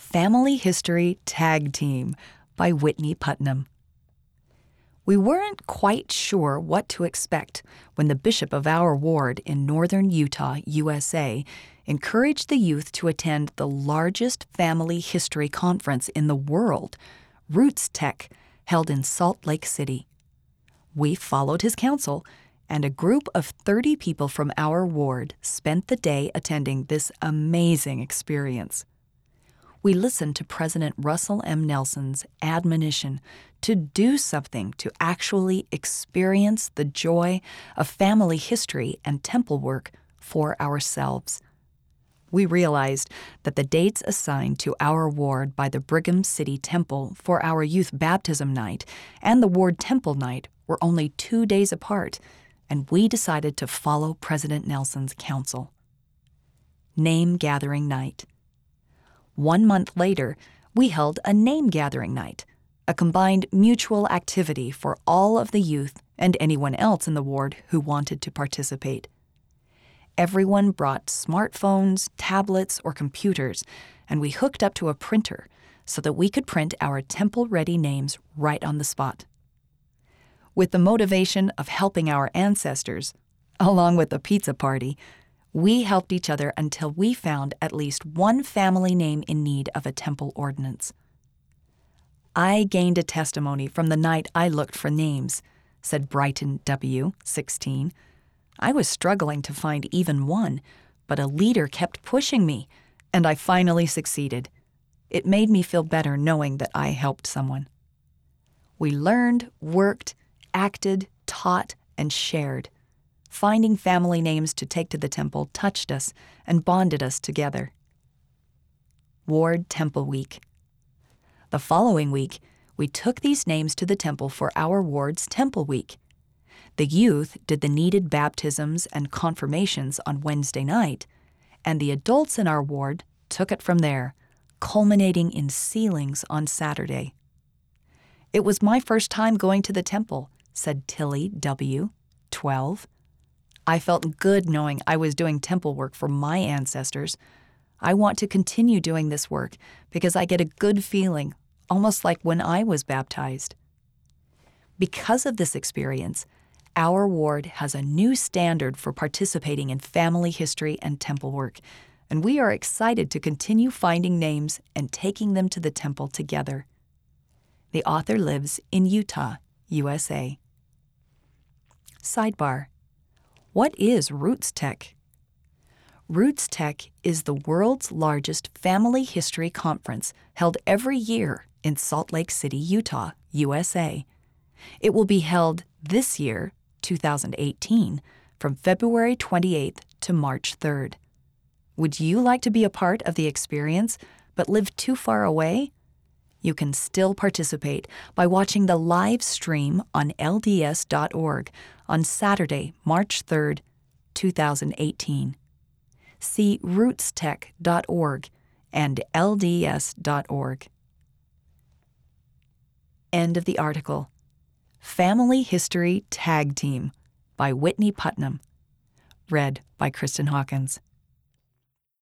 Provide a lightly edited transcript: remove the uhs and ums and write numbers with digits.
Family History Tag Team by Whitney Putnam. We weren't quite sure what to expect when the bishop of our ward in northern Utah, USA, encouraged the youth to attend the largest family history conference in the world, Roots Tech, held in Salt Lake City. We followed his counsel, and a group of 30 people from our ward spent the day attending this amazing experience. We listened to President Russell M. Nelson's admonition to do something to actually experience the joy of family history and temple work for ourselves. We realized that the dates assigned to our ward by the Brigham City Temple for our youth baptism night and the ward temple night were only 2 days apart, and we decided to follow President Nelson's counsel. Name Gathering Night. 1 month later, we held a name gathering night, a combined mutual activity for all of the youth and anyone else in the ward who wanted to participate. Everyone brought smartphones, tablets, or computers, and we hooked up to a printer so that we could print our temple-ready names right on the spot. With the motivation of helping our ancestors, along with the pizza party, we helped each other until we found at least one family name in need of a temple ordinance. I gained a testimony from the night I looked for names, said Brighton W., 16. I was struggling to find even one, but a leader kept pushing me, and I finally succeeded. It made me feel better knowing that I helped someone. We learned, worked, acted, taught, and shared. Finding family names to take to the temple touched us and bonded us together. Ward Temple Week. The following week, we took these names to the temple for our ward's Temple Week. The youth did the needed baptisms and confirmations on Wednesday night, and the adults in our ward took it from there, culminating in sealings on Saturday. It was my first time going to the temple, said Tilly W., 12. I felt good knowing I was doing temple work for my ancestors. I want to continue doing this work because I get a good feeling, almost like when I was baptized. Because of this experience, our ward has a new standard for participating in family history and temple work, and we are excited to continue finding names and taking them to the temple together. The author lives in Utah, USA. Sidebar. What is Roots Tech? Roots Tech is the world's largest family history conference held every year in Salt Lake City, Utah, USA. It will be held this year, 2018, from February 28th to March 3rd. Would you like to be a part of the experience but live too far away? You can still participate by watching the live stream on LDS.org on Saturday, March 3rd, 2018. See rootstech.org and LDS.org. End of the article. Family History Tag Team by Whitney Putnam. Read by Kristen Hawkins.